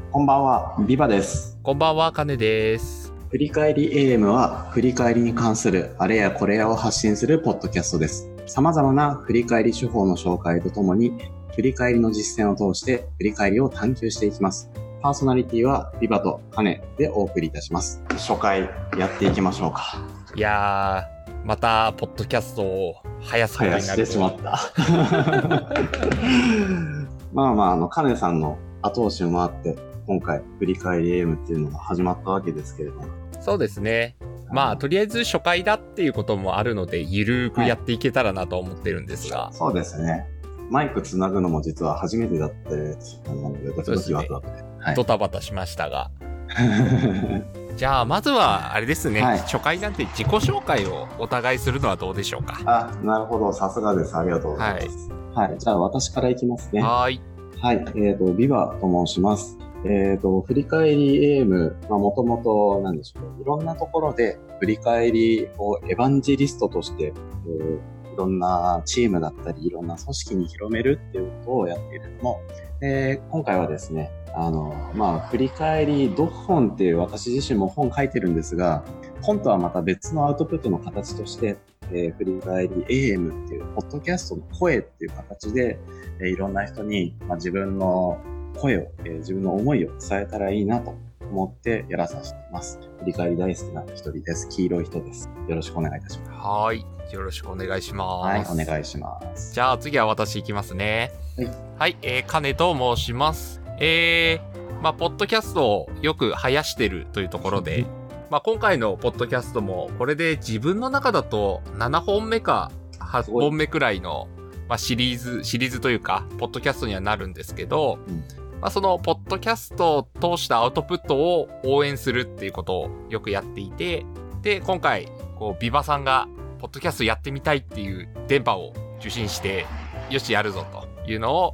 こんばんは、ビバです。 こんばんは、カネです。 振り返り AM は、振り返りに関するあれやこれやを発信するポッドキャストです。様々な振り返り手法の紹介とともに、振り返りの実践を通して振り返りを探求していきます。パーソナリティはビバとカネでお送りいたします。初回やっていきましょうか。 いやー、またポッドキャストを生やすことになる。 生やしてしまった。カネさんの後押しもあって、今回振り返り AM っていうのが始まったわけですけれども。 そうですね。とりあえず初回だっていうこともあるので、ゆるーくやっていけたらなと思ってるんですが。 そうですね。マイクつなぐのも実は初めてだったので、ドキドキワクワクで。 ドタバタしましたが。じゃあ、まずは、あれですね、初回なんて自己紹介をお互いするのはどうでしょうか。 なるほど。さすがです。ありがとうございます。はい。じゃあ、私からいきますね。はい。ビバと申します。振り返り AM、もともと、なんでしょう、いろんなところで振り返りをエヴァンジェリストとして、いろんなチームだったり、いろんな組織に広めるっていうことをやっているのも、今回はですね、振り返り読本っていう私自身も本書いてるんですが、本とはまた別のアウトプットの形として、振り返り AM っていうポッドキャストの声っていう形で、いろんな人に、自分の声を、自分の思いを伝えたらいいなと思ってやらさせています。振り返り大好きな一人です。黄色い人です。よろしくお願いいたします。 はい。よろしくお願いします。 はい、お願いします。 じゃあ次は私いきますね。はい。カネと申します。ポッドキャストをよく生やしてるというところで、今回のポッドキャストもこれで自分の中だと7本目か8本目くらいの、シリーズというか、ポッドキャストにはなるんですけど、そのポッドキャストを通したアウトプットを応援するっていうことをよくやっていて、で、今回、ビバさんがポッドキャストやってみたいっていう電波を受信して、よしやるぞというのを、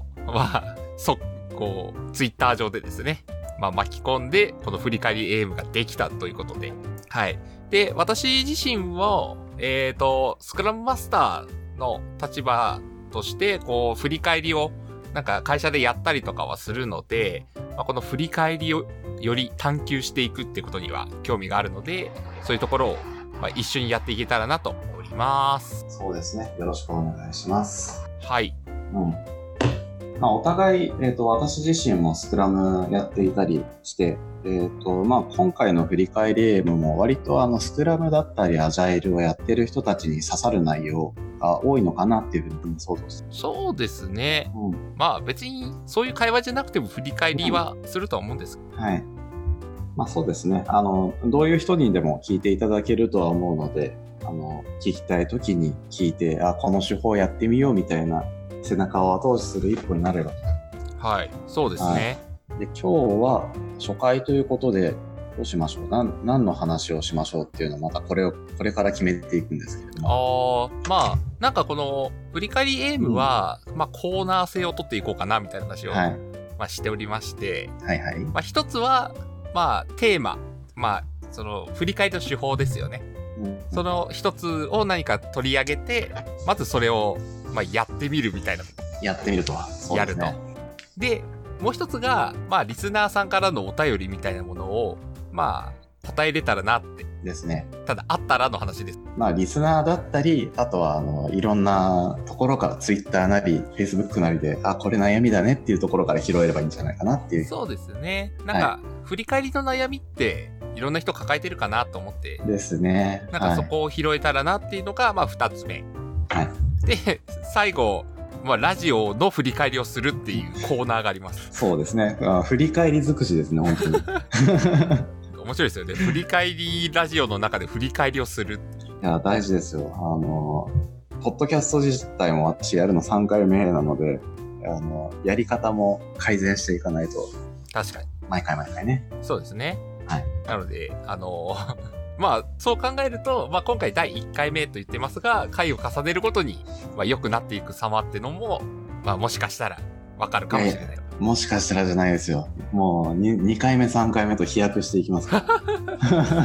ツイッター上でですね、巻き込んで、この振り返り AM ができたということで、はい。で、私自身は、スクラムマスターの立場として、振り返りを、会社でやったりとかはするので、この振り返りをより探求していくっていうことには興味があるので、そういうところを、一緒にやっていけたらなと思います。 そうですね。よろしくお願いします。 はい。 お互い、私自身もスクラムやっていたりして、今回の振り返り AM も割とスクラムだったりアジャイルをやってる人たちに刺さる内容が多いのかなっていうふうに想像して。 そうですね。別にそういう会話じゃなくても振り返りはするとは思うんです。 はい。そうですね。どういう人にでも聞いていただけるとは思うので、聞きたい時に聞いて、この手法やってみようみたいな背中を後押しする一歩になれば。 はい、そうですね。 で、今日は初回ということで、どうしましょう。何の話をしましょうっていうのをまたこれから決めていくんですけれども。 この振り返り AM は、コーナー性を取っていこうかなみたいな話を、しておりまして、一つは、テーマ、その振り返りの手法ですよね。その一つを何か取り上げて、まずそれを、やってみるみたいな。 やってみるとは。 やると。で、もう一つが、リスナーさんからのお便りみたいなものを、答えれたらなって。 ですね。 ただ、あったらの話です。 リスナーだったり、あとはいろんなところから、ツイッターなり、フェイスブックなりで、これ悩みだねっていうところから拾えればいいんじゃないかなっていう。 そうですね。振り返りの悩みって、いろんな人抱えてるかなと思って。 ですね。 そこを拾えたらなっていうのが、二つ目。 はい。 で、最後、ラジオの振り返りをするっていうコーナーがあります。 そうですね。振り返り尽くしですね、本当に。 面白いですよね。振り返りラジオの中で振り返りをする。 いや、大事ですよ。ポッドキャスト自体も私やるの3回目なので、やり方も改善していかないと。 確かに。 毎回ね。 そうですね。 はい。 なので、そう考えると、今回第1回目と言ってますが、回を重ねるごとに、良くなっていく様ってのも、もしかしたらわかるかもしれない。 もしかしたらじゃないですよ。もう 2回目、3回目と飛躍していきますから。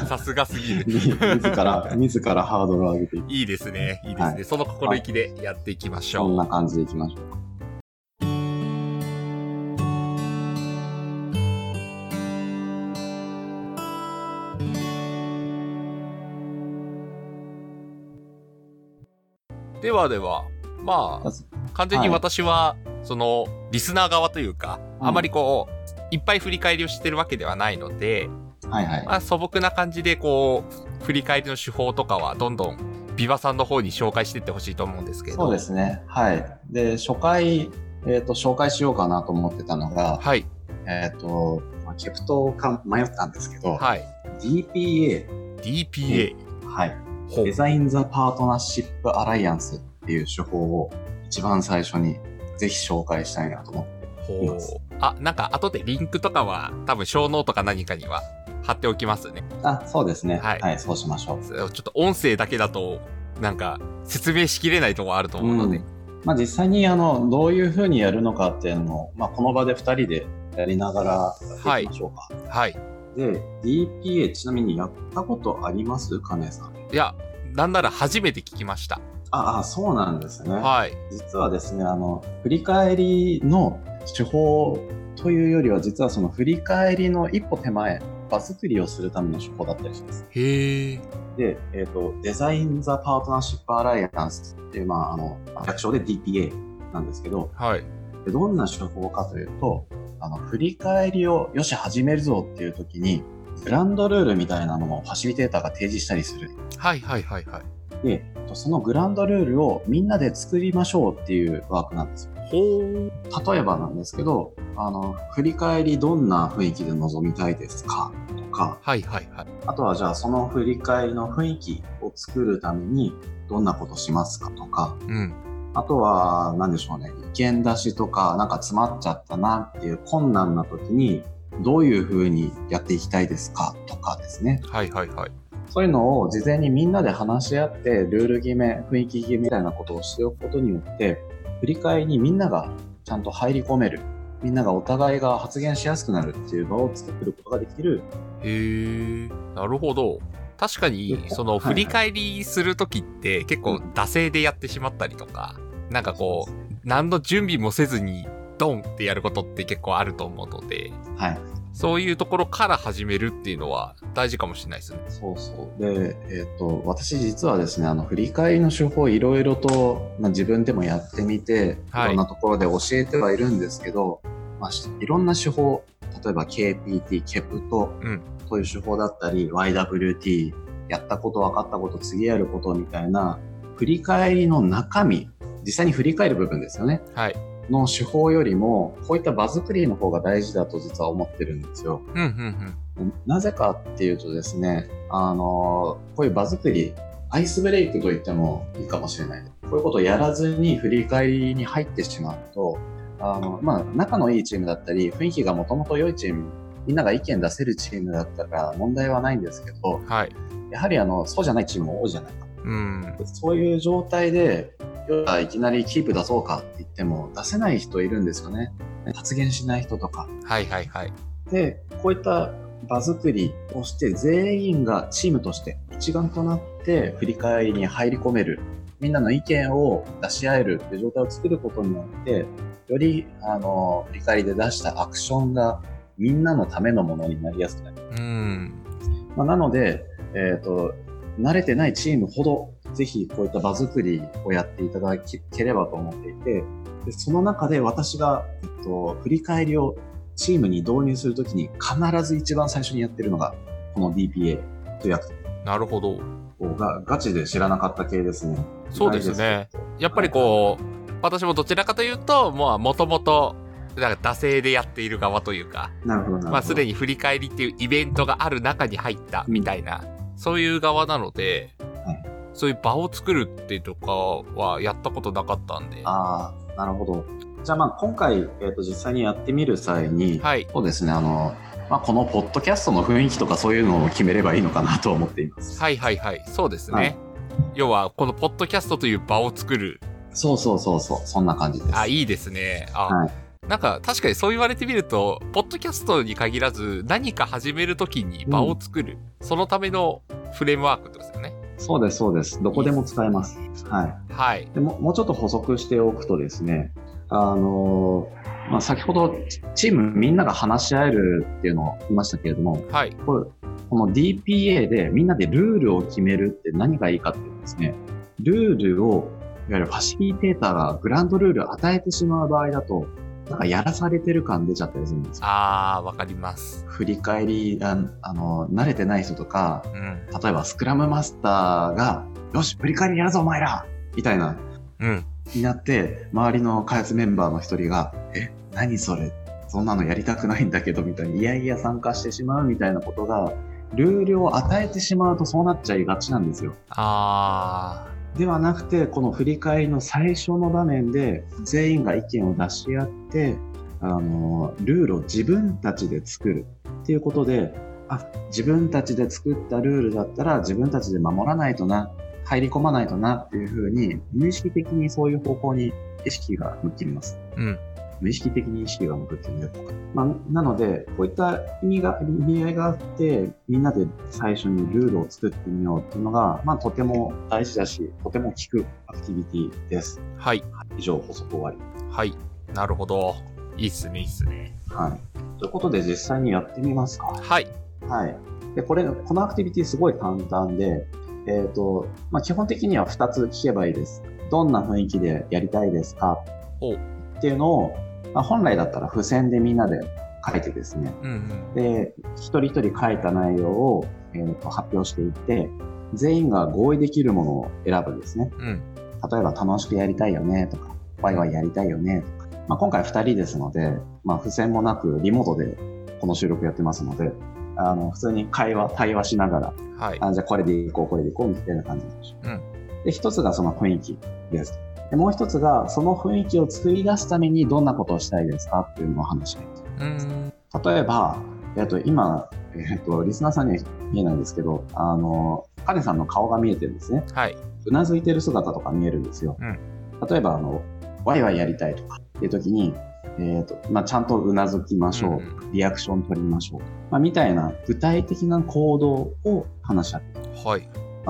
さすがすぎる。 自らハードルを上げていく。 いいですね。いいですね。その心意気でやっていきましょう。 そんな感じでいきましょう。 では、まあ、完全に私は、その、リスナー側というか、あまりこう、いっぱい振り返りをしてるわけではないので、 はいはい。 まあ、素朴な感じで、こう、振り返りの手法とかは、どんどん、ビバさんの方に紹介していってほしいと思うんですけど。 そうですね。はい。で、初回、紹介しようかなと思ってたのが、 はい。 ケプトか迷ったんですけど、 はい。 DPA。はい。デザイン・ザ・パートナーシップ・アライアンスっていう手法を一番最初にぜひ紹介したいなと思っています。 なんか後でリンクとかは多分小ノートか何かには貼っておきますね。 そうですね。はい。そうしましょう。 ちょっと音声だけだとなんか説明しきれないところあると思うので。 まあ実際にどういう風にやるのかっていうのを、まあこの場で2人でやりながらやっていきましょうか。 はい。 で、DPA ちなみにやったことありますかねさん？ いや、なんなら初めて聞きました。 そうなんですね。 はい。 実はですね、振り返りの手法というよりは、実はその振り返りの一歩手前、場作りをするための手法だったりします。 へー。 で、デザイン・ザ・パートナーシップ・アライアンスっていう、略称で DPA なんですけど、 はい。 でどんな手法かというと、振り返りをよし始めるぞっていう時に、グランドルールみたいなのをファシリテーターが提示したりする。 はいはいはいはい。 で、そのグランドルールをみんなで作りましょうっていうワークなんですよ。例えばなんですけど、振り返りどんな雰囲気で臨みたいですかとか、 はいはいはい。 あとはじゃあその振り返りの雰囲気を作るためにどんなことしますかとか、あとは何でしょうね、意見出しとかなんか詰まっちゃったなっていう困難な時にどういう風にやっていきたいですかとかですね。 はいはいはい。 そういうのを事前にみんなで話し合って、ルール決め、雰囲気決めみたいなことをしておくことによって、振り返りにみんながちゃんと入り込める。みんながお互いが発言しやすくなるっていう場を作ることができる。 へー、なるほど。確かに、その振り返りするときって結構惰性でやってしまったりとか、なんかこう、何の準備もせずにドンってやることって結構あると思うので、 はい。 そういうところから始めるっていうのは大事かもしれないですね。 そうそう。で、私実はですね、振り返りの手法いろいろと、自分でもやってみて、いろんなところで教えてはいるんですけど、いろんな手法、例えば KPT、ケプトという手法だったり、YWT、やったこと、分かったこと、次やることみたいな、振り返りの中身、実際に振り返る部分ですよね。 はい。 の手法よりも、こういった場作りの方が大事だと実は思ってるんですよ。なぜかっていうとですね、こういう場作り、アイスブレイクと言ってもいいかもしれない。こういうことをやらずに振り返りに入ってしまうと、仲のいいチームだったり、雰囲気がもともと良いチーム、みんなが意見出せるチームだったら問題はないんですけど、 はい、 やはりそうじゃないチームも多いじゃないか。そういう状態で、いきなりキープ出そうかって言っても出せない人いるんですよね。発言しない人とか。 はいはいはい。 で、こういった場作りをして全員がチームとして一丸となって振り返りに入り込める。みんなの意見を出し合えるっていう状態を作ることによって、より振り返りで出したアクションがみんなのためのものになりやすくなる。なので、慣れてないチームほどぜひこういった場作りをやっていただければと思っていて、でその中で私が、振り返りをチームに導入するときに必ず一番最初にやってるのがこの DPA というやつ。 なるほど。 ガチで知らなかった系ですね。 そうですね。やっぱりこう、私もどちらかというと、もともと惰性でやっている側というか、 なるほど。 すでに振り返りっていうイベントがある中に入ったみたいな、そういう側なので、そういう場を作るっていうとかはやったことなかったんで。 なるほど。じゃあ今回、実際にやってみる際に、そうですね、このポッドキャストの雰囲気とかそういうのを決めればいいのかなと思っています。 はいはいはい。そうですね。要は、このポッドキャストという場を作る。 そう。そんな感じです。 いいですね。なんか確かにそう言われてみると、ポッドキャストに限らず何か始めるときに場を作る、そのためのフレームワークですよね。 そうです。どこでも使えます。はい。でもうちょっと補足しておくとですね、先ほどチームみんなが話し合えるっていうのを言いましたけれども、この DPA でみんなでルールを決めるって何がいいかっていうとですね、ルールをいわゆるファシリテーターがグランドルールを与えてしまう場合だと、なんかやらされてる感出ちゃったりするんですよ。 わかります。 振り返り、慣れてない人とか、例えばスクラムマスターが、よし、振り返りやるぞお前らみたいな、になって、周りの開発メンバーの一人が、何それそんなのやりたくないんだけどみたいに、いやいや参加してしまうみたいなことが、ルールを与えてしまうとそうなっちゃいがちなんですよ。ではなくて、この振り返りの最初の場面で全員が意見を出し合って、ルールを自分たちで作るっていうことで、自分たちで作ったルールだったら自分たちで守らないとな、入り込まないとなっていうふうに、無意識的にそういう方向に意識が向きます。無意識的に意識が向くっていうとか。なので、こういった意味合いがあって、みんなで最初にルールを作ってみようっていうのが、とても大事だし、とても効くアクティビティです。 はい。 以上、補足終わり。 はい。なるほど。いいっすね、いいっすね。 はい。ということで、実際にやってみますか。 はい。 はい。で、このアクティビティすごい簡単で、基本的には2つ聞けばいいです。どんな雰囲気でやりたいですかっていうのを、本来だったら付箋でみんなで書いてですね、で、一人一人書いた内容を、発表していって、全員が合意できるものを選ぶんですね。例えば楽しくやりたいよねとか、ワイワイやりたいよねとか、今回2人ですので、付箋もなくリモートでこの収録やってますので、普通に対話しながら、じゃあこれでいこうみたいな感じでしょう。で、一つがその雰囲気です。で、もう一つが、その雰囲気を作り出すためにどんなことをしたいですかっていうのを話したいと。例えば、今、リスナーさんには見えないんですけど、カネさんの顔が見えてるんですね。うなずいてる姿とか見えるんですよ。例えば、ワイワイやりたいとかっていう時に、ちゃんとうなずきましょう。リアクション取りましょう。みたいな具体的な行動を話し合って。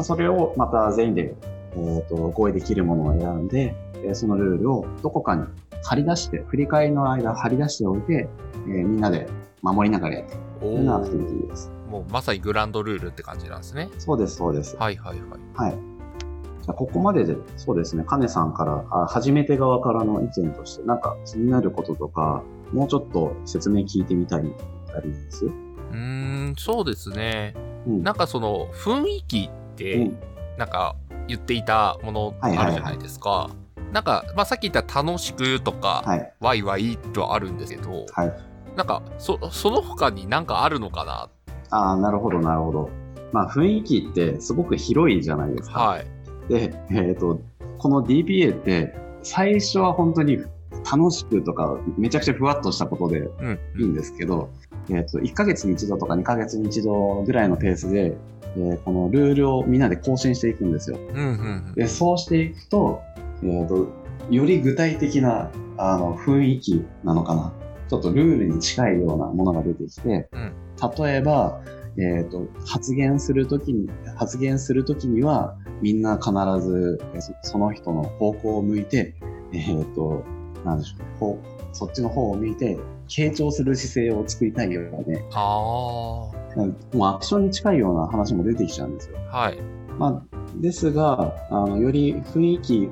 それをまた全員で合意できるものを選んで、そのルールをどこかに貼り出して、振り返りの間貼り出しておいて、みんなで守りながらやっていくというようなアクティビティです。 もうまさにグランドルールって感じなんですね。 そうです、そうです。 はい。 じゃあここまでで、そうですね、カネさんから、初めて側からの意見として、なんか気になることとか、もうちょっと説明聞いてみたいみたいなのあります？ そうですね。なんかその雰囲気って、なんか言っていたものあるじゃないですか。なんか、さっき言った楽しくとか、ワイワイとはあるんですけど、なんかその他になんかあるのかな。 なるほど。雰囲気ってすごく広いじゃないですか。で、この DPA って最初は本当に楽しくとかめちゃくちゃふわっとしたことでいいんですけど、1ヶ月に一度とか2ヶ月に一度ぐらいのペースで、このルールをみんなで更新していくんですよ。で、そうしていくと、より具体的な雰囲気なのかな。ちょっとルールに近いようなものが出てきて、例えば、発言するときには、みんな必ずその人の方向を向いて、なんでしょう、そっちの方を向いて、傾聴する姿勢を作りたいよね。もうアクションに近いような話も出てきちゃうんですよ。ですが、より雰囲気、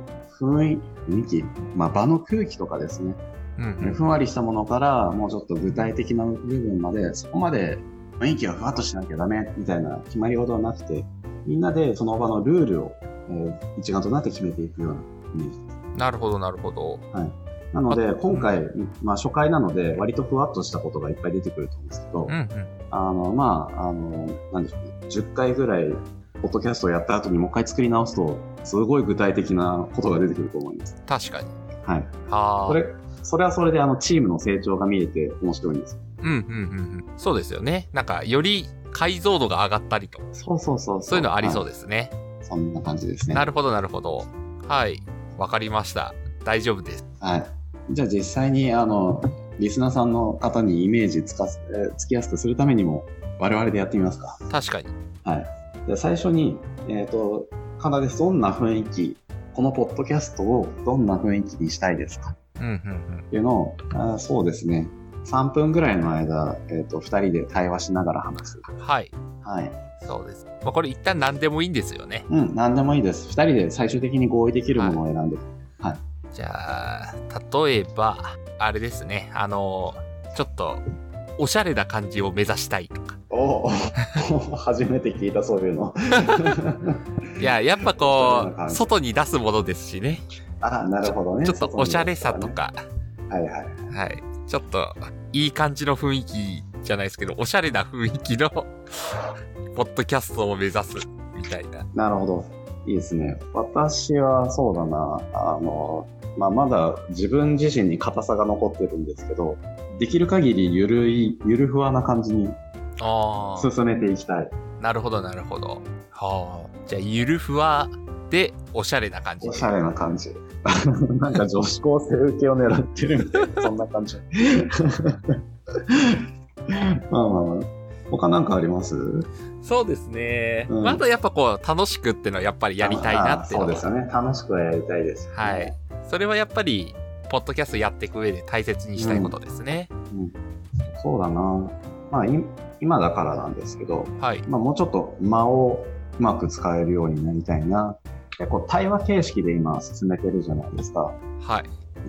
場の空気とかですね、ふんわりしたものからもうちょっと具体的な部分まで、そこまで雰囲気がふわっとしなきゃダメみたいな決まり事はなくて、みんなでその場のルールを、一丸となって決めていくようなイメージです。 なるほど。 なので、今回、初回なので、割とふわっとしたことがいっぱい出てくると思うんですけど、なんでしょうね、10回ぐらい、ポッドキャストをやった後にもう一回作り直すと、すごい具体的なことが出てくると思います。 確かに。 それはそれで、チームの成長が見えて面白いんですよ。 そうですよね。なんか、より解像度が上がったりと。そういうのありそうですね。 そんな感じですね。 なるほど。はい。わかりました。大丈夫です。 じゃあ実際にリスナーさんの方にイメージつきやすくするためにも我々でやってみますか。 確かに。 じゃあ最初にかなりどんな雰囲気、このポッドキャストをどんな雰囲気にしたいですかっていうのをそうですね、 3分ぐらいの間、2人で対話しながら話す。 はい。 はい。 そうです。まあ、これ一旦何でもいいんですよね。 うん、何でもいいです。2人で最終的に合意できるものを選んで。はい。 じゃあ、例えば、あれですね。ちょっと、おしゃれな感じを目指したいとか。 お初めて聞いた、そういうの。 いや、やっぱこう、外に出すものですしね。 あ、なるほどね。 ちょっとおしゃれさとか。 はいはい。 はい。ちょっと、いい感じの雰囲気じゃないですけど、おしゃれな雰囲気の、ポッドキャストを目指す、みたいな。 なるほど。いいですね。私はそうだな、まだ自分自身に硬さが残ってるんですけど、できる限りゆるふわな感じに進めていきたい。 なるほど、なるほど。はあ。じゃあ、ゆるふわで、おしゃれな感じ。 おしゃれな感じ。なんか女子高生受けを狙ってるみたいな、そんな感じ。まあ、他なんかあります？ そうですね。まだやっぱこう、楽しくっていうのはやっぱりやりたいなっていうのは。 そうですよね。楽しくはやりたいです、ね。 はい。それはやっぱり、ポッドキャストやっていく上で大切にしたいことですね。 そうだな。まあ、今だからなんですけど、 はい。 まあ、もうちょっと間をうまく使えるようになりたいな。こう対話形式で今進めてるじゃないですか。 はい。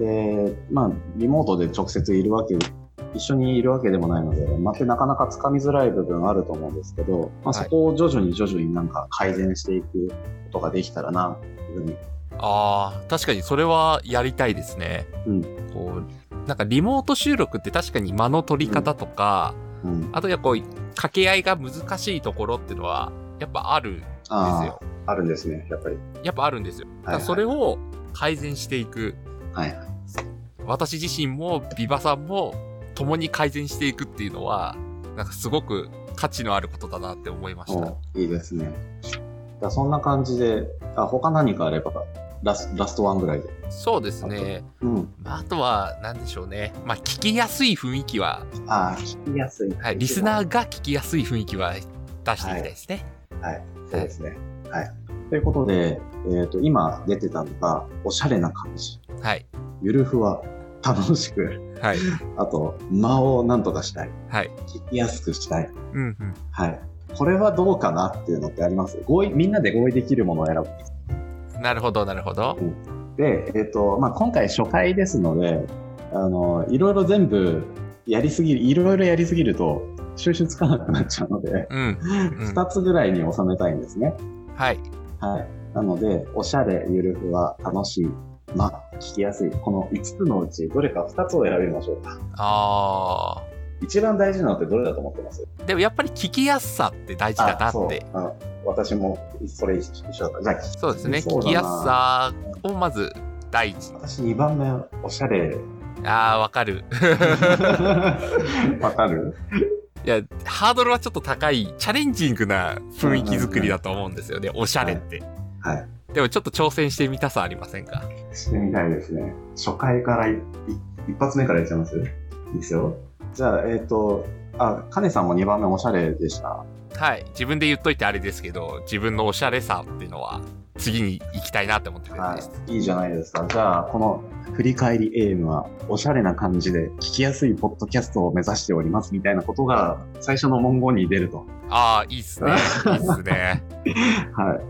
で、まあ、リモートで直接一緒にいるわけでもないので、またなかなかつかみづらい部分あると思うんですけど、まあ、そこを徐々になんか改善していくことができたらな、というふうに。 ああ、確かにそれはやりたいですね。こう、なんかリモート収録って確かに間の取り方とか、あとこう、掛け合いが難しいところっていうのは、やっぱあるんですよ。 あるんですね、やっぱり。 やっぱあるんですよ。だからそれを改善していく。はいはい。私自身もビバさんも共に改善していくっていうのは、なんかすごく価値のあることだなって思いました。 いいですね。そんな感じで、他何かあれば、ラストワンぐらいで。 そうですね。あとは、なんでしょうね。まあ、聞きやすい雰囲気は。 聞きやすい。 はい。リスナーが聞きやすい雰囲気は出していきたいですね。 はい。そうですね。はい。ということで、今出てたのが、おしゃれな感じ。 はい。 ゆるふわ、楽しく。はい。あと、間をなんとかしたい。はい。聞きやすくしたい。はい。これはどうかなっていうのってあります？みんなで合意できるものを選ぶんです。 なるほど、なるほど。 で、まあ、今回初回ですので、いろいろ全部いろいろやりすぎると収集つかなくなっちゃうので、2つぐらいに収めたいんですね。はい。はい。なので、おしゃれ、ゆるふわ、楽しい、聞きやすい。この5つのうちどれか2つを選びましょうか。一番大事なのってどれだと思ってます？ でもやっぱり聞きやすさって大事だなって。 私もそれ一緒だ。じゃあそうですね。聞きやすさをまず第一。 私2番目、おしゃれ。 わかる。 わかる？ いや、ハードルはちょっと高い、チャレンジングな雰囲気作りだと思うんですよね。おしゃれって。はい。でもちょっと挑戦してみたさありませんか？ してみたいですね。初回から一発目からいっちゃいます？いいですよ。じゃあ、カネさんも2番目おしゃれでした。 はい。自分で言っといてあれですけど、自分のおしゃれさっていうのは、次に行きたいなって思ってるんです。 いいじゃないですか。じゃあ、この振り返りエイムは、おしゃれな感じで聞きやすいポッドキャストを目指しておりますみたいなことが、最初の文言に出ると。 いいっすね。いいっすね。 はい。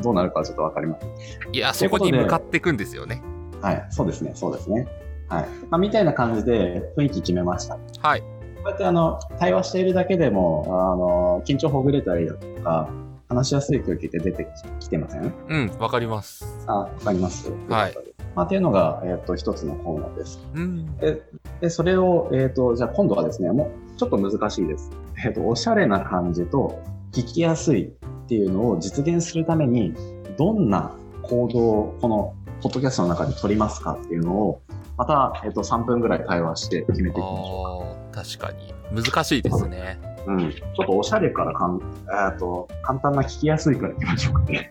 どうなるかはちょっとわかりません。 いや、そこに向かっていくんですよね。 はい。そうですね。そうですね。はい。みたいな感じで雰囲気決めました。はい。こうやって対話しているだけでも、緊張ほぐれたりだとか、話しやすい空気って出てきてません？ わかります。 わかります。はい。っていうのが、一つのコーナーです。で、それを、じゃあ今度はですね、もうちょっと難しいです。おしゃれな感じと聞きやすいっていうのを実現するために、どんな行動をこのポッドキャストの中で取りますかっていうのを、また、3分ぐらい対話して決めていきましょうか。確かに。難しいですね。 ちょっとおしゃれから簡単な聞きやすいからいきましょうかね。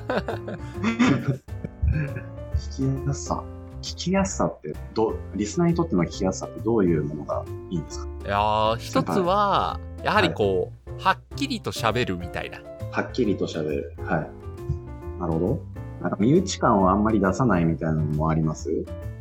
聞きやすさってリスナーにとっての聞きやすさってどういうものがいいんですか？ いや一つは、やはりはっきりと喋るみたいな。 はっきりと喋る。はい。なるほど。なんか身内感をあんまり出さないみたいなのもあります？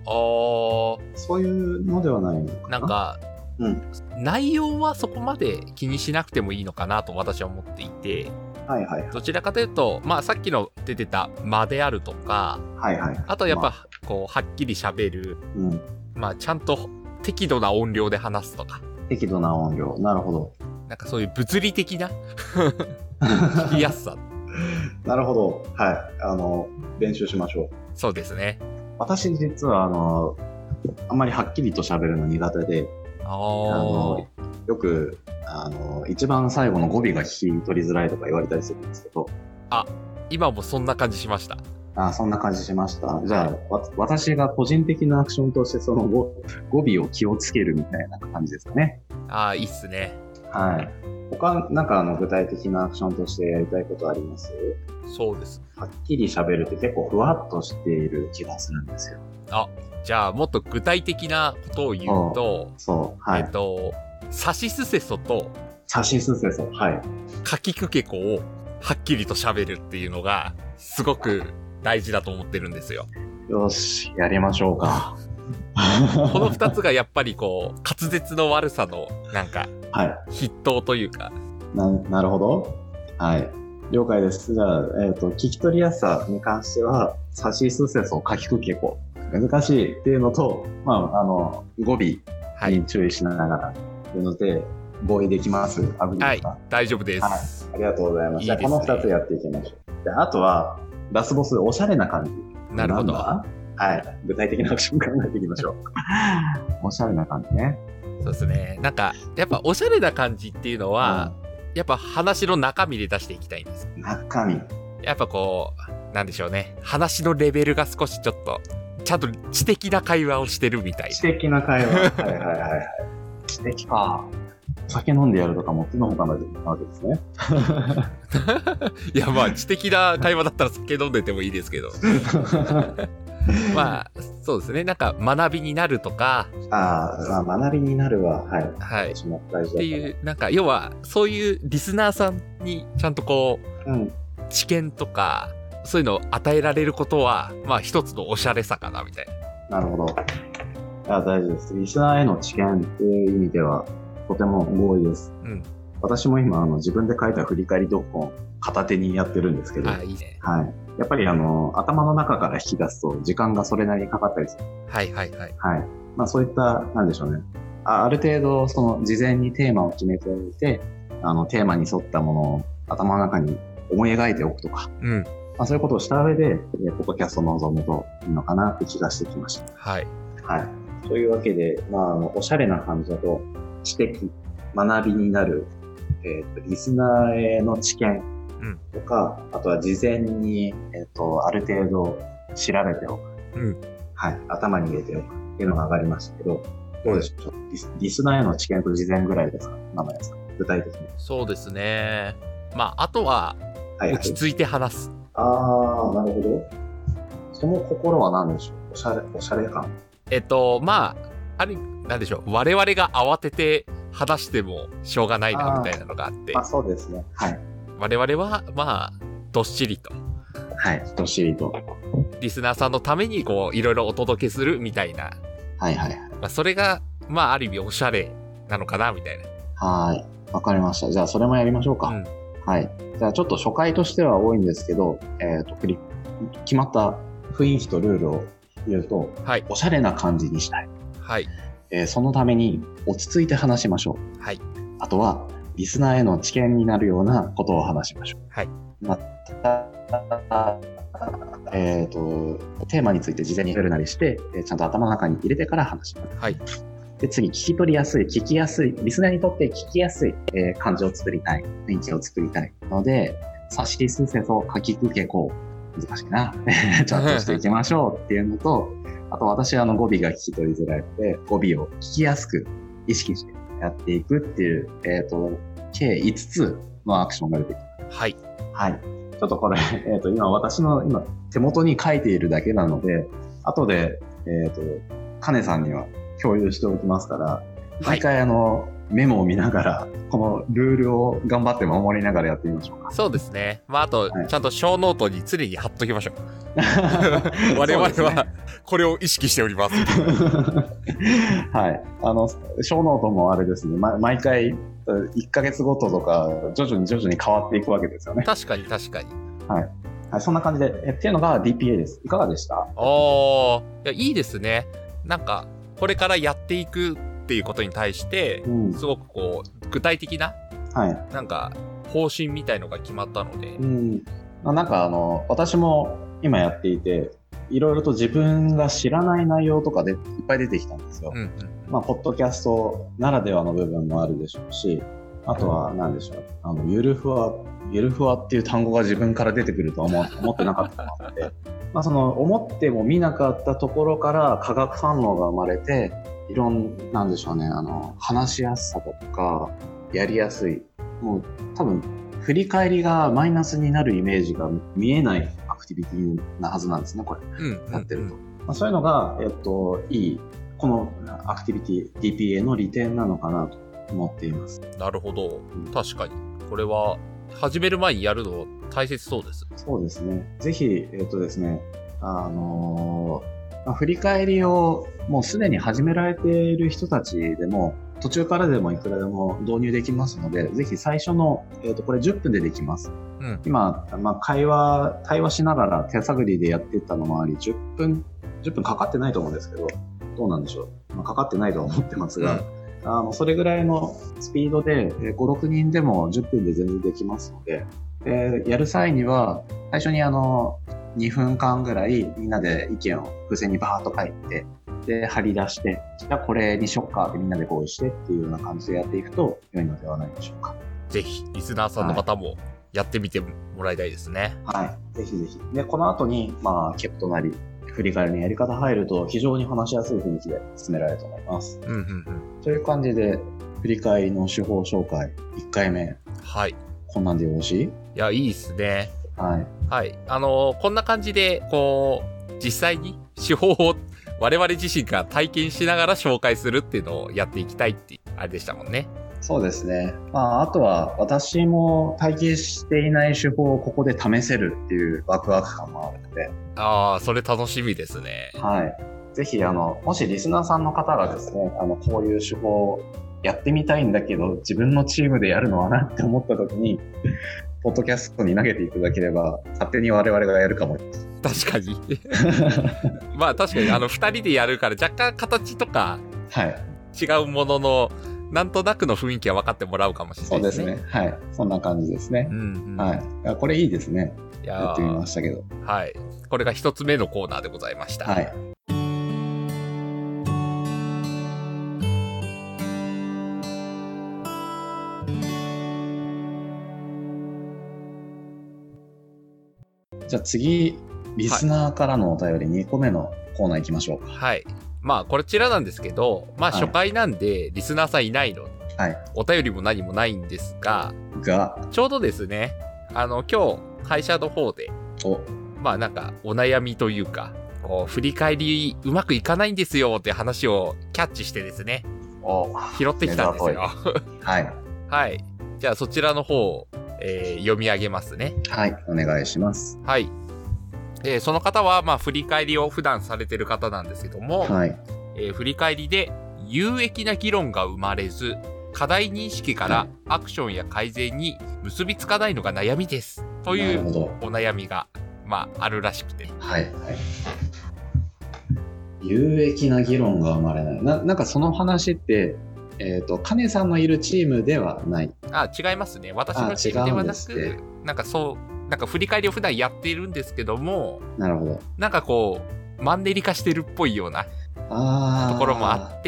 そういうのではないのかな。 なんか、内容はそこまで気にしなくてもいいのかなと私は思っていて、どちらかというと、さっきの出てた間であるとか、あとやっぱこうはっきり喋る、ちゃんと適度な音量で話すとか。 適度な音量、なるほど。 なんかそういう物理的な聞きやすさ。 なるほど。練習しましょう。 そうですね。 私実はあんまりはっきりと喋るの苦手で、よく一番最後の語尾が聞き取りづらいとか言われたりするんですけど。 今もそんな感じしました。 そんな感じしました。じゃあ、私が個人的なアクションとしてその語尾を気をつけるみたいな感じですかね。 いいっすね。 他なんか具体的なアクションとしてやりたいことあります？ そうです。 はっきり喋るって結構ふわっとしている気がするんですよ。 じゃあもっと具体的なことを言うと、さしすせそと、 さしすせそ、 かきくけこをはっきりと喋るっていうのがすごく大事だと思ってるんですよ。 よし、やりましょうか。 この二つがやっぱりこう滑舌の悪さのなんか筆頭というか。 なるほど。了解です。じゃあ、聞き取りやすさに関しては、さしすせそ、かきくけこ。難しいっていうのと、語尾に注意しながらというので、合意できます。 大丈夫です。 ありがとうございます。じゃあ、この2つやっていきましょう。で、あとは、ラスボス、おしゃれな感じ。 なるほど。 具体的なアクション考えていきましょう。おしゃれな感じね。 そうですね。なんか、やっぱおしゃれな感じっていうのは、やっぱ話の中身で出していきたいんです。 中身。 やっぱこう、なんでしょうね。話のレベルが少しちょっと、ちゃんと知的な会話をしてるみたいな。 知的な会話。知的か。酒飲んでやるとかもってのほかなわけですね。 いや、知的な会話だったら酒飲んでてもいいですけど。そうですね。なんか学びになるとか。 学びになるは、私も大事だっていう、なんか要は、そういうリスナーさんにちゃんとこう、知見とか、そういうのを与えられることは、一つのおしゃれさかな、みたいな。なるほど。大事です。リスナーへの知見っていう意味では、とても合意です。私も今、自分で書いた振り返り読本、片手にやってるんですけど。 いいね。 やっぱり頭の中から引き出すと、時間がそれなりにかかったりする。そういった、なんでしょうね。ある程度、事前にテーマを決めておいて、テーマに沿ったものを頭の中に思い描いておくとか。そういうことをした上で、ポッドキャストを臨むといいのかなって気がしてきました。というわけで、おしゃれな感じだと、知的、学びになる、リスナーへの知見とか、あとは事前に、ある程度調べておく。頭に入れておくっていうのが上がりましたけど、どうでしょう。リスナーへの知見と事前ぐらいですか？名前ですか？具体的に。 そうですね。あとは、落ち着いて話す。 なるほど。その心は何でしょう？おしゃれ感。 なんでしょう。我々が慌てて話してもしょうがないな、みたいなのがあって。 そうですね。 我々は、どっしりと。 どっしりと。 リスナーさんのために、こう、いろいろお届けするみたいな。それが、ある意味おしゃれなのかな、みたいな。 わかりました。じゃあ、それもやりましょうか。じゃあ、ちょっと初回としては多いんですけど、決まった雰囲気とルールを言うと、おしゃれな感じにしたい。そのために落ち着いて話しましょう。あとは、リスナーへの知見になるようなことを話しましょう。また、テーマについて事前に触れるなりして、ちゃんと頭の中に入れてから話します。で、次、聞き取りやすい、聞きやすい、リスナーにとって聞きやすい、感じを作りたい、雰囲気を作りたいので、さしすせそ、かきくけこう、難しいな。ちゃんとしていきましょうっていうのと、あと私は語尾が聞き取りづらいので、語尾を聞きやすく意識してやっていくっていう、計5つのアクションが出てきます。ちょっとこれ、今私の手元に書いているだけなので、後で、カネさんには共有しておきますから、毎回メモを見ながら、このルールを頑張って守りながらやってみましょうか。 そうですね。まあ、あと、ちゃんと小ノートに常に貼っときましょう。我々は、これを意識しております。 はい。小ノートもあれですね、毎回、1ヶ月ごととか、徐々に変わっていくわけですよね。 確かに。 はい。はい、そんな感じで、っていうのが DPA です。いかがでした？ いいですね。なんか、これからやっていくっていうことに対して、すごくこう、具体的な、なんか、方針みたいのが決まったので。 なんか私も今やっていて、いろいろと自分が知らない内容とかでいっぱい出てきたんですよ。まあ、ポッドキャストならではの部分もあるでしょうし、あとは何でしょう、ゆるふわっていう単語が自分から出てくるとは思ってなかったので、まあ思っても見なかったところから化学反応が生まれて、なんでしょうね、話しやすさとか、やりやすい、もう多分、振り返りがマイナスになるイメージが見えないアクティビティなはずなんですね、これ。やってると。まあ、そういうのが、いい、このアクティビティ、DPA の利点なのかなと思っています。 なるほど。確かに。これは、始める前にやるの大切そうです。 そうですね。ぜひ、ですね、振り返りをもうすでに始められている人たちでも、途中からでもいくらでも導入できますので、ぜひ最初の、これ10分でできます。今、まあ、対話しながら手探りでやっていったのもあり、10分かかってないと思うんですけど、どうなんでしょう。まあ、かかってないとは思ってますが、それぐらいのスピードで、5、6人でも10分で全然できますので、やる際には、最初に2分間ぐらいみんなで意見を付箋にバーッと書いて、で、貼り出して、じゃあこれにしよっかってみんなで合意してっていうような感じでやっていくと良いのではないでしょうか。 ぜひ、リスナーさんの方もやってみてもらいたいですね。 はい。ぜひぜひ。で、この後に、まあ、ケプとなり、振り返りのやり方入ると非常に話しやすい雰囲気で進められると思います。という感じで、振り返りの手法紹介1回目。 はい。 こんなんでよろしい？ いや、いいですね。 はい。 はい。こんな感じで、こう、実際に手法を我々自身が体験しながら紹介するっていうのをやっていきたいってあれでしたもんね。 そうですね。まあ、あとは私も体験していない手法をここで試せるっていうワクワク感もあるので。 それ楽しみですね。 はい。ぜひ、もしリスナーさんの方がですね、こういう手法をやってみたいんだけど、自分のチームでやるのはなって思った時に、ポッドキャストに投げていただければ、勝手に我々がやるかも。 確かに。まあ確かに、二人でやるから若干形とか、違うものの、なんとなくの雰囲気は分かってもらうかもしれないですね。 そうですね。はい。そんな感じですね。はい。これいいですね。やってみましたけど。 はい。これが一つ目のコーナーでございました。 はい。じゃあ次、リスナーからのお便り2個目のコーナー行きましょうか。 はい。まあ、こちらなんですけど、まあ、初回なんで、リスナーさんいないので、はい、お便りも何もないんですが、ちょうどですね、今日、会社の方で、まあ、なんか、お悩みというか、こう、振り返りうまくいかないんですよって話をキャッチしてですね、拾ってきたんですよ。 はい。 はい。じゃあ、そちらの方、読み上げますね。 はい、お願いします。 はい。その方は、まあ、振り返りを普段されてる方なんですけども、 はい。 振り返りで有益な議論が生まれず、課題認識からアクションや改善に結びつかないのが悩みです。というお悩みが、まあ、あるらしくて。 はい。はい。有益な議論が生まれない。なんかその話って、カネさんのいるチームではない。 違いますね。私のチームではなく、なんかそう、なんか振り返りを普段やっているんですけども、 なるほど。 なんかこう、マンネリ化してるっぽいようなところもあって、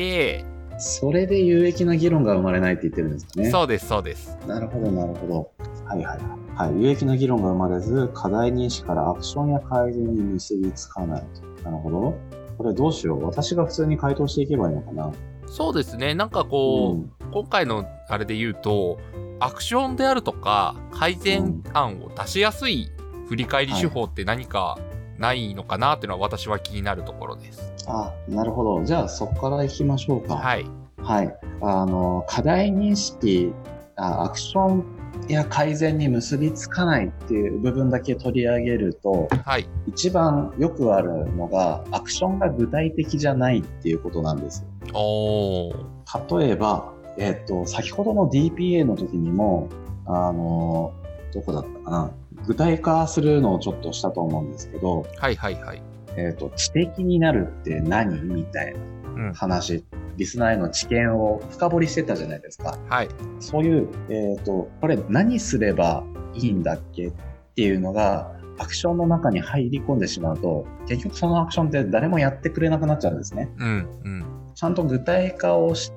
それで有益な議論が生まれないって言ってるんですかね。 そうです、そうです。 なるほど、なるほど。はいはいはい。有益な議論が生まれず、課題認識からアクションや改善に結びつかないと。なるほど。これどうしよう。私が普通に回答していけばいいのかな。 そうですね。なんかこう、今回のあれで言うと、アクションであるとか改善案を出しやすい振り返り手法って何かないのかなっていうのは私は気になるところです。 なるほど。じゃあそこから行きましょうか。 はい。 はい。課題認識、アクションや改善に結びつかないっていう部分だけ取り上げると、 はい、 一番よくあるのが、アクションが具体的じゃないっていうことなんですよ。例えば、先ほどの DPA の時にも、どこだったかな、具体化するのをちょっとしたと思うんですけど、 はいはいはい。 知的になるって何みたいな話、リスナーへの知見を深掘りしてたじゃないですか。 はい。 そういう、これ何すればいいんだっけっていうのが、アクションの中に入り込んでしまうと、結局そのアクションって誰もやってくれなくなっちゃうんですね。ちゃんと具体化をして、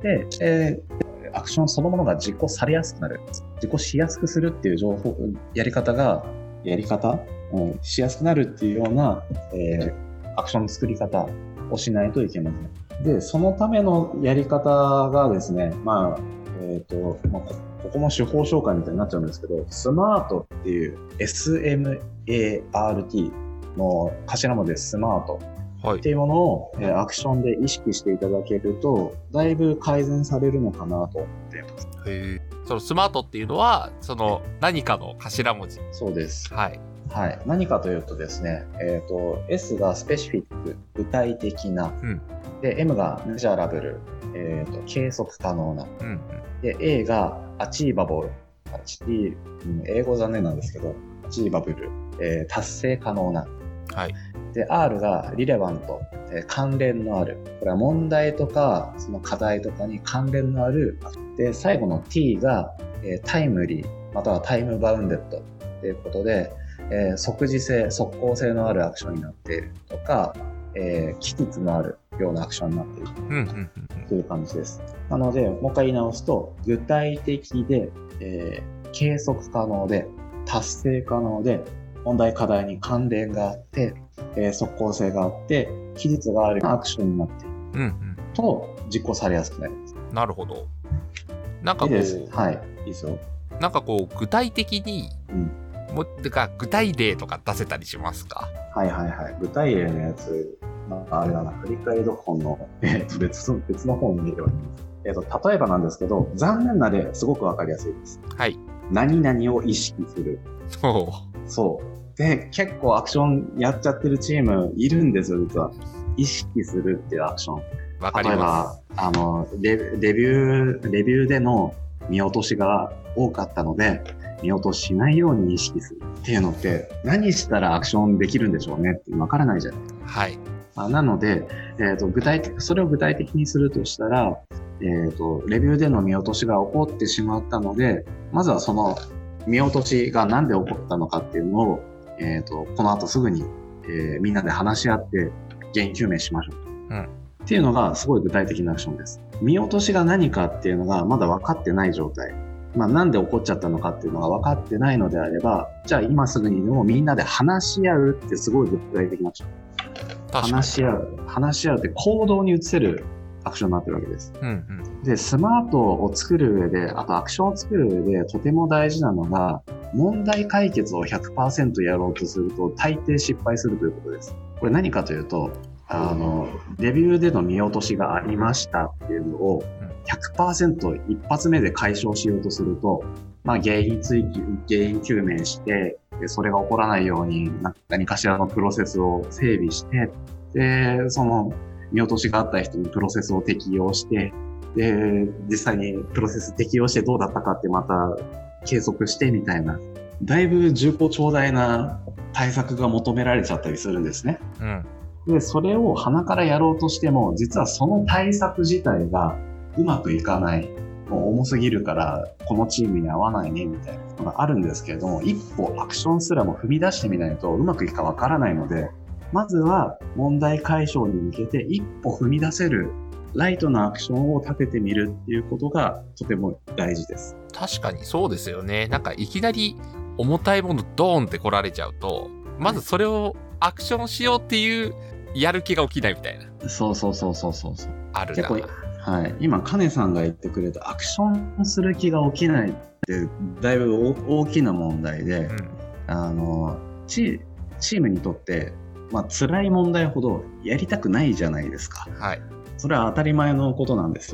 アクションそのものが実行されやすくなる。実行しやすくするっていうやり方、しやすくなるっていうような、アクションの作り方をしないといけません。で、そのためのやり方がですね、ここも手法紹介みたいになっちゃうんですけど、スマートっていう SMART の頭文字でスマートっていうものを、アクションで意識していただけると、だいぶ改善されるのかなと思っています。 そのスマートっていうのは、その何かの頭文字。 そうです。 はい。 はい。何かというとですね、S がスペシフィック、具体的な。で、M がメジャーラブル、計測可能な。で、A がアチーバブル。英語残念なんですけど、アチーバブル、達成可能な。 はい。 で、R がリレバント、関連のある。これは問題とか、その課題とかに関連のある。で、最後の T が、タイムリー、またはタイムバウンデッドということで、即時性、即効性のあるアクションになっているとか、期日のあるようなアクションになっているという感じです。なので、もう一回言い直すと、具体的で、計測可能で、達成可能で、問題課題に関連があって、即効性があって、期日があるアクションになっていると実行されやすくなります。 なるほど。なんかこう、 はい、いいですよ。 なんかこう、具体的に、具体例とか出せたりしますか？ はいはいはい。具体例のやつ、あれだな、振り返り読本の、別の本を見ればいいんです。例えばなんですけど、残念な例、すごくわかりやすいです。 はい。 何々を意識する。そう。で、結構アクションやっちゃってるチームいるんですよ、実は。意識するっていうアクション。 わかります。 例えば、レビューでの見落としが多かったので、見落としないように意識するっていうのって、何したらアクションできるんでしょうねってわからないじゃないですか。 はい。 なので、それを具体的にするとしたら、レビューでの見落としが起こってしまったので、まずはその見落としが何で起こったのかっていうのを、この後すぐに、みんなで話し合って原因究明しましょう。っていうのがすごい具体的なアクションです。見落としが何かっていうのがまだ分かってない状態。なんで起こっちゃったのかっていうのが分かってないのであれば、じゃあ今すぐにでもみんなで話し合うってすごい具体的なアクション。話し合うって行動に移せるアクションになってるわけです。で、スマートを作る上で、あとアクションを作る上でとても大事なのが、問題解決を 100% やろうとすると大抵失敗するということです。これ何かというと、レビューでの見落としがありましたっていうのを 100% 一発目で解消しようとすると、原因究明して、それが起こらないように何かしらのプロセスを整備して、で、その見落としがあった人にプロセスを適用して、で、実際にプロセス適用してどうだったかってまた計測してみたいな、だいぶ重厚長大な対策が求められちゃったりするんですね。で、それを鼻からやろうとしても、実はその対策自体がうまくいかない。もう重すぎるからこのチームに合わないねみたいなのがあるんですけれども、一歩アクションすらも踏み出してみないとうまくいくかわからないので、まずは問題解消に向けて一歩踏み出せるライトなアクションを立ててみるっていうことがとても大事です。 確かにそうですよね。なんかいきなり重たいものドーンって来られちゃうと、まずそれをアクションしようっていうやる気が起きないみたいな。 そう。 あるな。 はい。今、カネさんが言ってくれたアクションする気が起きないってだいぶ大きな問題で、チームにとって、辛い問題ほどやりたくないじゃないですか。 はい。 それは当たり前のことなんですよ。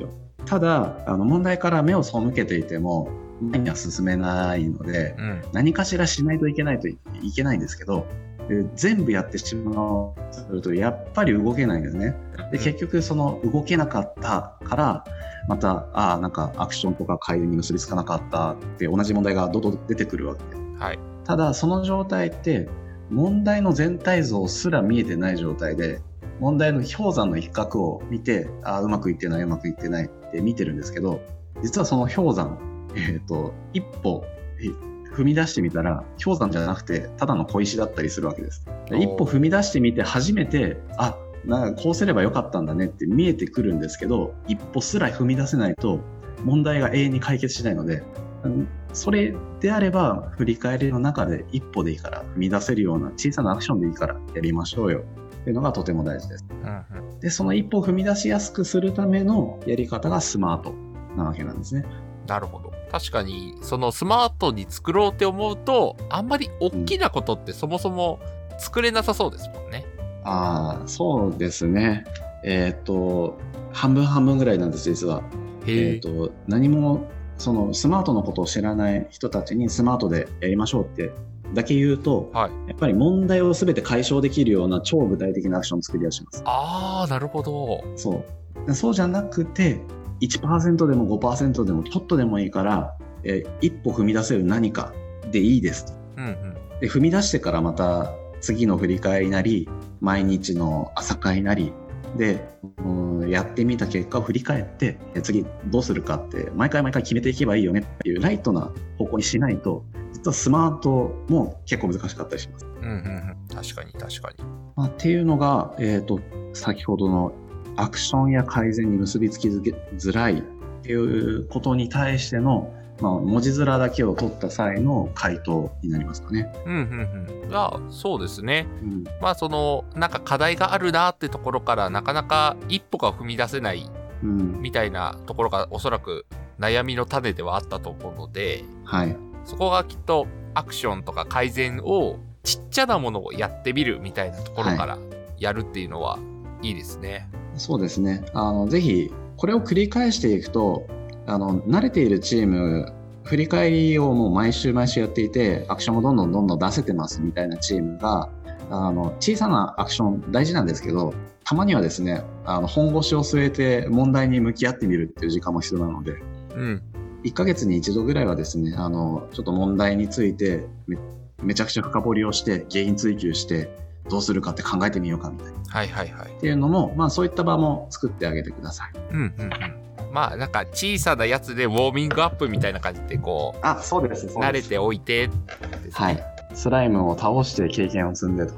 ただ問題から目を背けていても前には進めないので、何かしらしないといけないんですけど、全部やってしまうとするとやっぱり動けないんですね。で結局その動けなかったからまたなんかアクションとか改善に結びつかなかったって同じ問題がどんどん出てくるわけで、はい、ただその状態って問題の全体像すら見えてない状態で、問題の氷山の一角を見てうまくいってないって見てるんですけど、実はその氷山、一歩踏み出してみたら氷山じゃなくてただの小石だったりするわけです。一歩踏み出してみて初めてなんかこうすればよかったんだねって見えてくるんですけど、一歩すら踏み出せないと問題が永遠に解決しないので、それであれば振り返りの中で一歩でいいから踏み出せるような小さなアクションでいいからやりましょうよっていうのがとても大事です。でその一歩を踏み出しやすくするためのやり方がスマートなわけなんですね。 なるほど。確かにそのスマートに作ろうって思うとあんまり大きなことってそもそも作れなさそうですもんね。 そうですね。半分半分ぐらいなんです実は。何もそのスマートのことを知らない人たちにスマートでやりましょうってだけ言うと、やっぱり問題を全て解消できるような超具体的なアクションを作り出します。 なるほど。 そうじゃなくて 1% でも 5% でもちょっとでもいいから、一歩踏み出せる何かでいいですと、で踏み出してからまた次の振り返りなり毎日の朝会なりで、やってみた結果を振り返って次どうするかって毎回決めていけばいいよねっていうライトな方向にしないと、実はスマートも結構難しかったりします。 確かに、 っていうのが、先ほどのアクションや改善に結びつきづらいっていうことに対しての、文字面だけを取った際の回答になりますかね。 そうですね。そのなんか課題があるなってところからなかなか一歩が踏み出せないみたいなところがおそらく悩みの種ではあったと思うので、そこがきっとアクションとか改善をちっちゃなものをやってみるみたいなところからやるっていうのはいいですね。 そうですね。ぜひこれを繰り返していくと慣れているチーム、振り返りをもう毎週やっていてアクションもどんどん出せてますみたいなチームが小さなアクション大事なんですけど、たまにはですね本腰を据えて問題に向き合ってみるっていう時間も必要なので、1ヶ月に1度ぐらいはですねちょっと問題についてめちゃくちゃ深掘りをして原因追求してどうするかって考えてみようかみたいな、っていうのも、そういった場も作ってあげてください。 なんか小さなやつでウォーミングアップみたいな感じでそうです。 慣れておいてですね。 スライムを倒して経験を積んでと。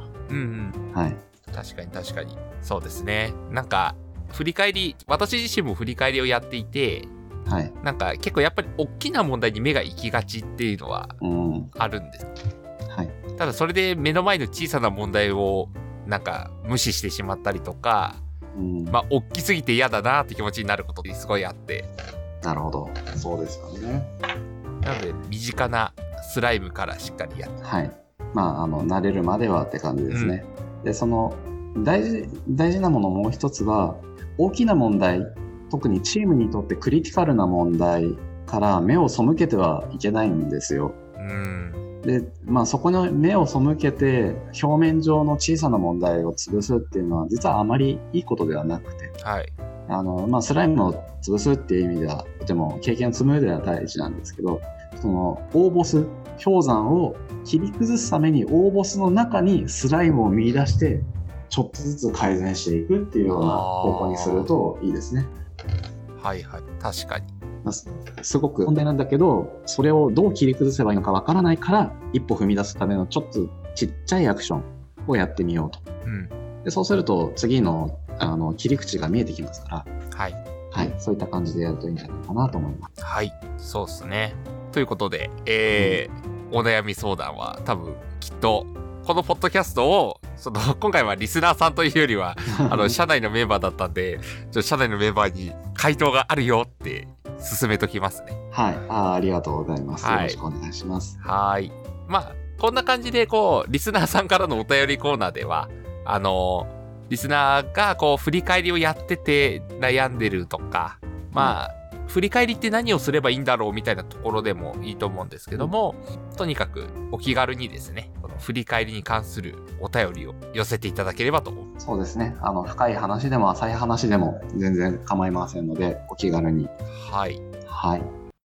確かにそうですね。なんか振り返り、私自身も振り返りをやっていて、なんか結構やっぱり大きな問題に目が行きがちっていうのはあるんです。ただそれで目の前の小さな問題をなんか無視してしまったりとか、大きすぎて嫌だなって気持ちになることってすごいあって。 なるほど。そうですよね。 なので身近なスライムからしっかりやって。 慣れるまではって感じですね。で、その大事なものもう一つは、大きな問題、特にチームにとってクリティカルな問題から目を背けてはいけないんですよ。で、そこに目を背けて表面上の小さな問題を潰すっていうのは実はあまりいいことではなくて、スライムを潰すっていう意味ではとても経験を積む上では大事なんですけど、その大ボス、氷山を切り崩すために大ボスの中にスライムを見出してちょっとずつ改善していくっていうような方向にするといいですね。 確かに。 すごく問題なんだけど、それをどう切り崩せばいいのかわからないから一歩踏み出すためのちょっとちっちゃいアクションをやってみようと。でそうすると次の切り口が見えてきますから、そういった感じでやるといいんじゃないかなと思います。 そうですね。ということで、お悩み相談は多分きっとこのポッドキャストを今回はリスナーさんというよりは社内のメンバーだったんで、社内のメンバーに回答があるよって進めときますね。 ありがとうございます。よろしくお願いします。 こんな感じでリスナーさんからのお便りコーナーではリスナーが振り返りをやってて悩んでるとか、 振り返りって何をすればいいんだろうみたいなところでもいいと思うんですけども、とにかくお気軽にですね、この振り返りに関するお便りを寄せていただければと思う。 そうですね。深い話でも浅い話でも全然構いませんので、お気軽に。 はい。 はい。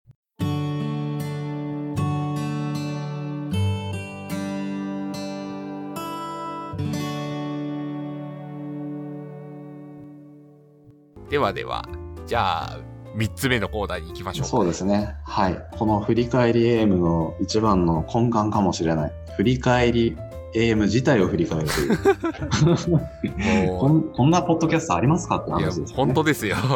ではでは、じゃあ、3つ目のコーナーに行きましょうか。 そうですね。はい。この振り返り AM の一番の根幹かもしれない。振り返り AM 自体を振り返るというこんなポッドキャストありますかって話ですよね。 いや、本当ですよ。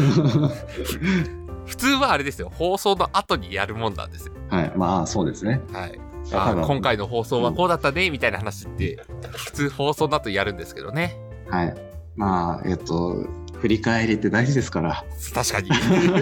普通はあれですよ。放送の後にやるもんなんですよ。 はい。まあ、そうですね。 はい。今回の放送はこうだったね、みたいな話って、普通放送の後やるんですけどね。 はい。まあ、振り返りって大事ですから。 確かに。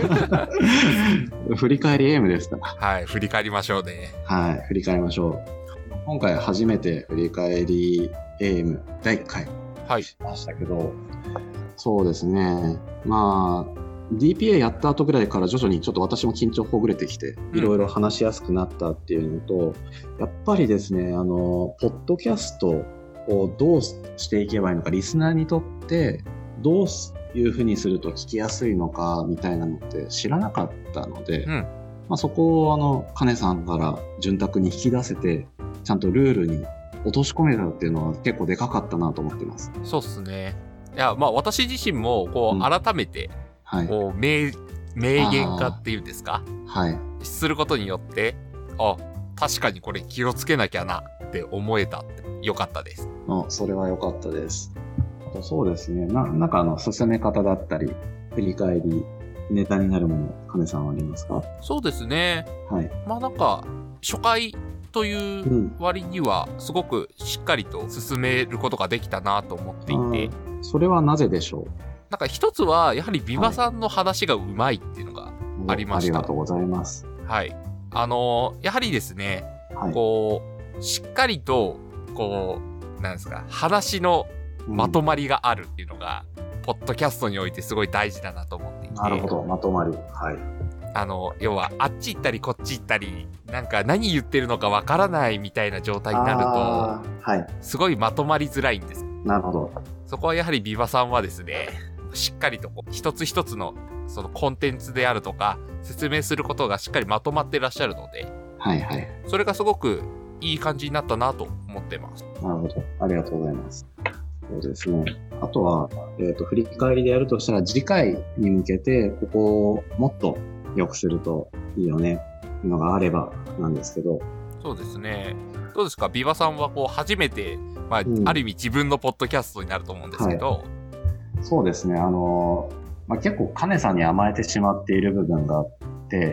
振り返り AM ですから。 はい、振り返りましょうね。 はい、振り返りましょう。今回初めて振り返り AM 第1回しましたけど、はい、そうですね。まあ、DPA やった後ぐらいから徐々にちょっと私も緊張ほぐれてきて、いろいろ話しやすくなったっていうのと、やっぱりですね、ポッドキャストをどうしていけばいいのか、リスナーにとってどういうふうにすると聞きやすいのかみたいなのって知らなかったので、まあ、そこを金さんから潤沢に引き出せて、ちゃんとルールに落とし込めたっていうのは結構でかかったなと思ってます。 そうっすね。いや、まあ私自身もこう改めて、こう名言化っていうんですか、はい、することによって、確かにこれ気をつけなきゃなって思えたってよかったです。 それはよかったです。そうですね。なんか進め方だったり、振り返り、ネタになるもの、金さんはありますか？ そうですね。はい。まあなんか、初回という割には、すごくしっかりと進めることができたなと思っていて。 それはなぜでしょう？ なんか一つは、やはりビバさんの話がうまいっていうのがありました。 ありがとうございます。 はい。やはりですね、こう、しっかりと、こう、なんですか、話のまとまりがあるっていうのが、ポッドキャストにおいてすごい大事だなと思っていて。 なるほど、まとまり。はい。 要は、あっち行ったりこっち行ったり、なんか何言ってるのかわからないみたいな状態になると、はい。すごいまとまりづらいんです。 なるほど。 そこはやはりビバさんはですね、しっかりと一つ一つのそのコンテンツであるとか、説明することがしっかりまとまってらっしゃるので、はいはい。それがすごくいい感じになったなと思ってます。 なるほど。ありがとうございます。そうですね。あとは、振り返りでやるとしたら、次回に向けて、ここをもっと良くするといいよね、っていうのがあればなんですけど。 そうですね。どうですか？ビバさんはこう、初めて、まあ、ある意味自分のポッドキャストになると思うんですけど。はい、 そうですね。結構、金さんに甘えてしまっている部分があって、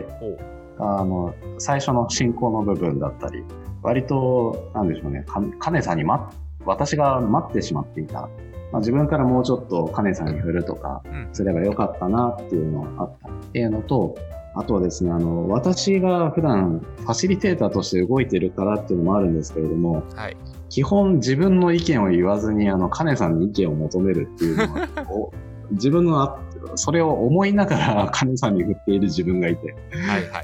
最初の進行の部分だったり、割と、なんでしょうね、金さんに私が待ってしまっていた。自分からもうちょっと金さんに振るとかすればよかったなっていうのがあったっていうのと、あとはですね、私が普段ファシリテーターとして動いてるからっていうのもあるんですけれども、はい、基本自分の意見を言わずに金さんに意見を求めるっていうのは自分のそれを思いながら金さんに振っている自分がいて、はいはいはい。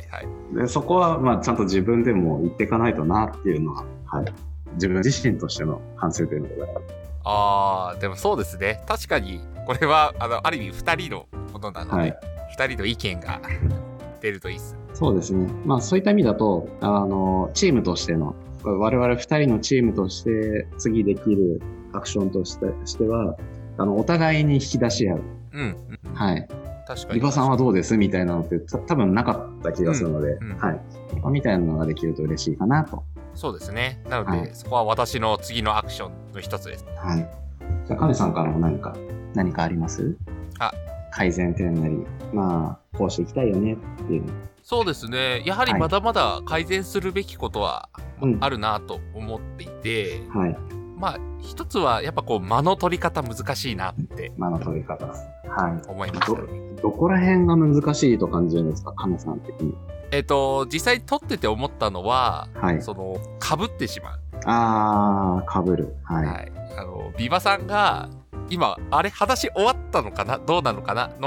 でそこはちゃんと自分でも言っていかないとなっていうのは、はい、自分自身としての反省点でございます。 でもそうですね。確かにこれはある意味2人のものなので、はい、2人の意見が出るといいです。 そうですね。そういった意味だとチームとしての我々2人のチームとして次できるアクションとしてはお互いに引き出し合う。はい。確かに。リバさんはどうですみたいなのって多分なかった気がするので、はい。みたいなのができると嬉しいかなと。 そうですね。なので、はい、そこは私の次のアクションの一つです。 はい。じゃあ、カネさんからも何かあります？改善点なり、こうしていきたいよねっていう。 そうですね。やはりまだまだ改善するべきことはあるなと思っていて、はい。一つはやっぱこう間の取り方難しいなって。 間の取り方。はい。 思いました。 どこら辺が難しいと感じるんですか、カネさん的に。 実際撮ってて思ったのは、はい、被ってしまう。 被る。はい。はい。 ビバさんが、今、話終わったのかなどうなのかなの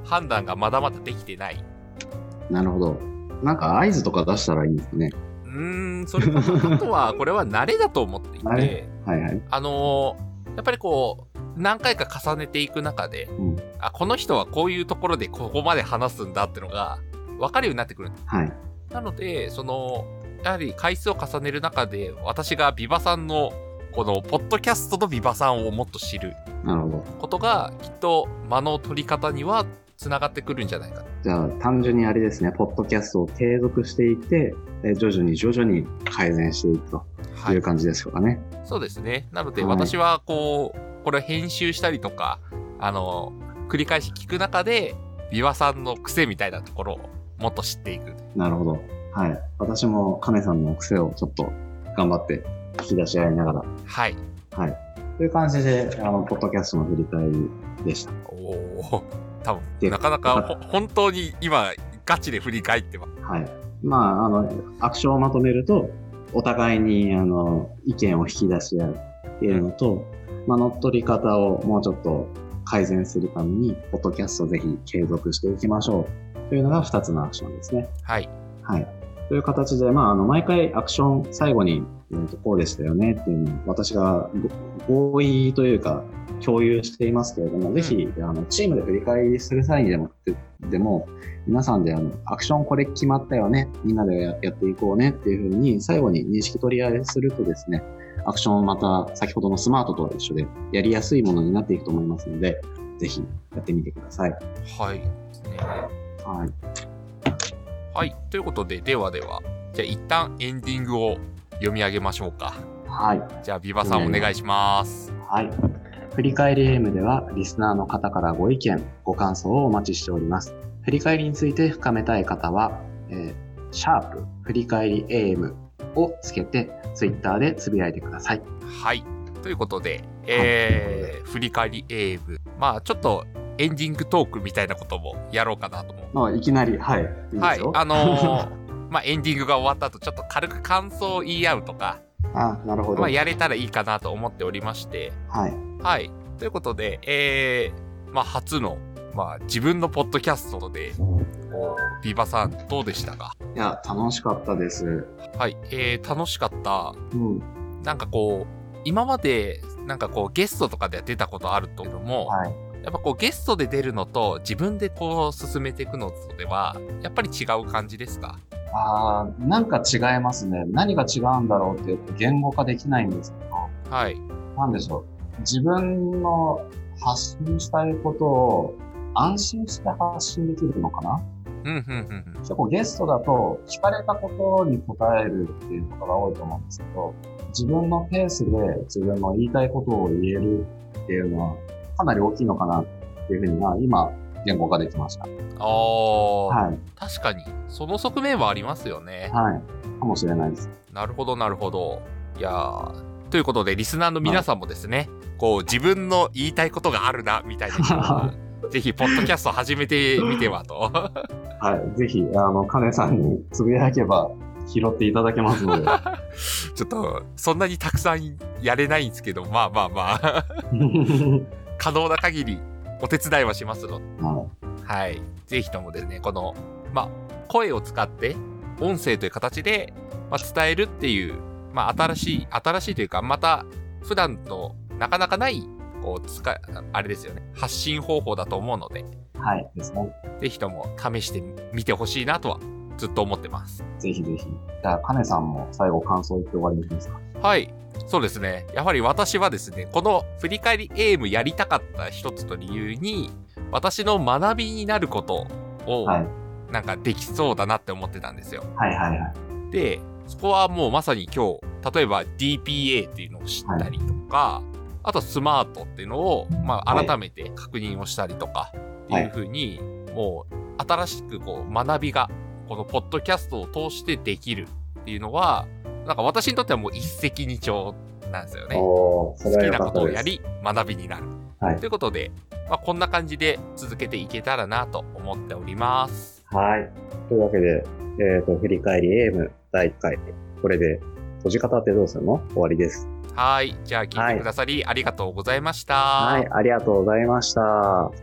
判断がまだまだできてない。 なるほど。なんか合図とか出したらいいんですね。 それこそ、あとはこれは慣れだと思っていて、はいはい。 やっぱりこう、何回か重ねていく中で、この人はこういうところでここまで話すんだってのが分かるようになってくる。 はい。 なので、やはり回数を重ねる中で、私がビバさんの、この、ポッドキャストのビバさんをもっと知る。 なるほど。 ことが、きっと、間の取り方には、つながってくるんじゃないか。 じゃあ、単純にあれですね、ポッドキャストを継続していて、徐々に改善していくという感じでしょうかね。 はい、そうですね。なので、私は、これを編集したりとか、繰り返し聞く中で、ビバさんの癖みたいなところをもっと知っていく。 なるほど。はい。私もカネさんの癖をちょっと頑張って引き出し合いながら。 はい。 はい。という感じで、ポッドキャストの振り返りでした。 おー。多分、なかなか本当に今、ガチで振り返ってます。 はい。まあ、アクションをまとめると、お互いに、意見を引き出し合うっていうのと、乗っ取り方をもうちょっと改善するために、ポッドキャストをぜひ継続していきましょうというのが2つのアクションですね。 はい。 はい。という形で、毎回アクション最後に、こうでしたよねっていうのを私が合意というか共有していますけれども、ぜひ、チームで振り返りする際にでも、皆さんでアクションこれ決まったよね、みんなでやっていこうねっていうふうに最後に認識取り合いするとですね、アクションまた先ほどのスマートとは一緒でやりやすいものになっていくと思いますので、ぜひやってみてください。 はい。 はい。 はい。ということで、では、じゃあ一旦エンディングを読み上げましょうか。 はい。 じゃあ、ビバさんお願いします。 はい。振り返り AM では、リスナーの方からご意見、ご感想をお待ちしております。振り返りについて深めたい方は、シャープ振り返り AM をつけて、ツイッターでつぶやいてください。 はい。ということで、振り返り AM。ちょっと、エンディングトークみたいなこともやろうかなと思う。 いきなり、はい。いいですよ。 はい。エンディングが終わった後、ちょっと軽く感想を言い合うとか、 なるほど。 やれたらいいかなと思っておりまして。 はい。 はい。ということで、初の、自分のポッドキャストで、ビバさん、どうでしたか？ いや、楽しかったです。 はい。楽しかった。なんか今まで、ゲストとかで出たことあるというのも、 はい。 やっぱゲストで出るのと自分で進めていくのとでは、やっぱり違う感じですか？ なんか違いますね。何が違うんだろうって言うと言語化できないんですけど。 はい。 なんでしょう。自分の発信したいことを安心して発信できるのかな？結構ゲストだと聞かれたことに答えるっていうことが多いと思うんですけど、自分のペースで自分の言いたいことを言えるっていうのはかなり大きいのかなっていうふうに今言語化できました。 はい。確かにその側面はありますよね。 はい。かもしれないです。 なるほどなるほど。いやー、ということでリスナーの皆さんもですね、自分の言いたいことがあるなみたいなぜひポッドキャスト始めてみてはと。 はい。ぜひカネさんにつぶやけば拾っていただけますので。 ちょっとそんなにたくさんやれないんですけど、可能な限りお手伝いはしますので、はい。ぜひともですね、この、声を使って、音声という形で、伝えるっていう、新しいというか、また、普段のなかなかない、あれですよね、発信方法だと思うので、 はい、ですね。 ぜひとも試してみてほしいなとは、ずっと思ってます。 ぜひぜひ。じゃあ、カネさんも最後感想言って終わりですか？ はい。そうですね。やはり私はですね、この振り返りエイムやりたかった一つの理由に、私の学びになることを、できそうだなって思ってたんですよ。で、そこはもうまさに今日、例えば DPA っていうのを知ったりとか、あとスマートっていうのを、改めて確認をしたりとか、っていう風に、もう新しく学びが、このポッドキャストを通してできるっていうのは、私にとってはもう一石二鳥なんですよね。好きなことをやり、学びになる。ということで、こんな感じで続けていけたらなと思っております。 はい。というわけで、振り返り AM 第1回、これで閉じ方ってどうするの？終わりです。 はい。じゃあ聞いてくださり、ありがとうございました。 はい。ありがとうございました。